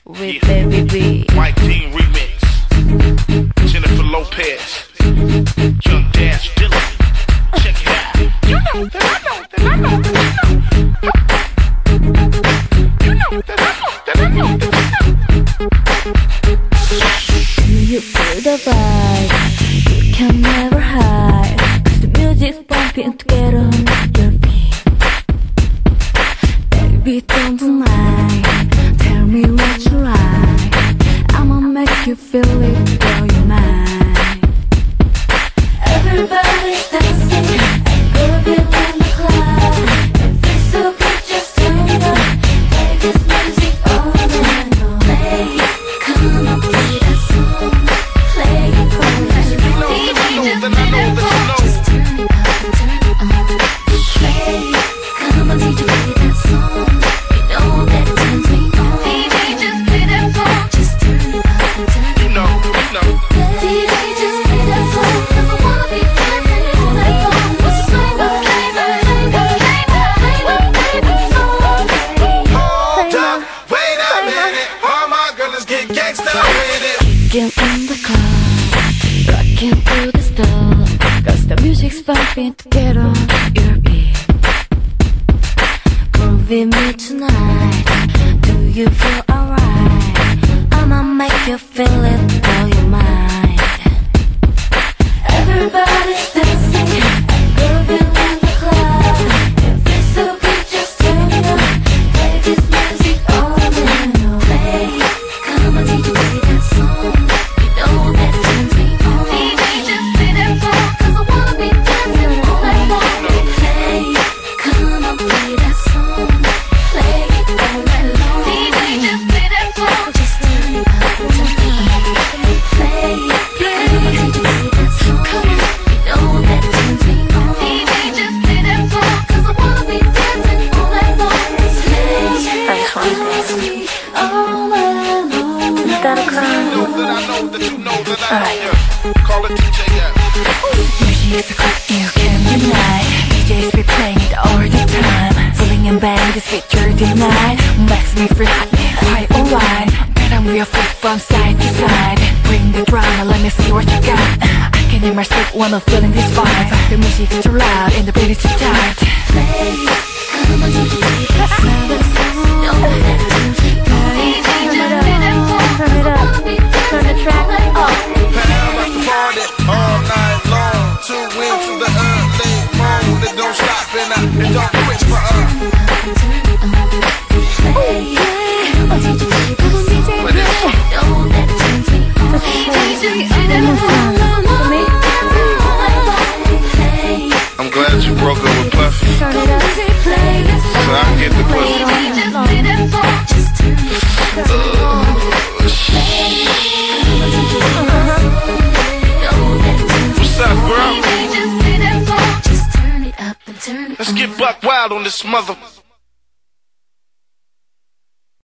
with Baby B. Mike Dean remix. Jennifer Lopez. Young Dash Dilla. Check it out. You know that I know that I know that I know. You know that I know that I know that I know. You feel the vibe, you can never hide. 'Cause the music's bumping together on your feet. Baby, don't deny. Tell me what you like. I'ma make you feel it, blow your mind. Everybody's dancing, grooving in the club. It feels so good, just turn it up. Play this music all night long. Play it, come on, play that song. Play it all night long. Just turn it up and turn it on. Play it, come on, DJ, play that song. You know that turns me on. DJ, just play that song. Just turn it up and turn it on. You know. DJ, just play that song. 'Cause I wanna be dancing all night long. What's the flavor, flavor, flavor, flavor, flavor, flavor song? Hold up, wait a minute. All my girls get gangsta with it. Kicking in the club, rocking to the stuff. 'Cause the music's bumping together on your beat. Groovy me tonight. Do you feel alright? I'ma make you feel it, blow your mind. Everybody's dancing, grooving in the club. It feels so good, just turn it up. Play this music all night long. Play it, come on, DJ, play that song. You know that turns me on. DJ, just play that song. 'Cause I wanna be dancing all night long. Play it, come on, play that song. Play it all night long. DJ, just play that song. Just turn it up and turn it on. Play it, come on, DJ, play that song. You know that turns me on. DJ, just play that song. 'Cause I wanna be dancing all night long. Play it, turns me all night long. Gotta cry. You know that I know that you know that I know. Yeah. Call it DJ, yeah. Music's a cut you can't deny. DJs be playing it all the time. Pulling and bang this beat dirty night. Makes me feel hot, quite alright. But I'm real free from side to side. Bring the drama, let me see what you got. I can hear myself when I'm feeling this vibe. The music's too loud and the beat is too tight. Play it, come on, DJ, play that song. Know that turns me on. Turn it up, turn the track up. Power at the party all night long. Two wins to the early morning. It don't stop and it don't quit for us. I'm glad you broke up with Puffy, so I can get the pussy. What's up, bro? Let's get buck wild on this mother.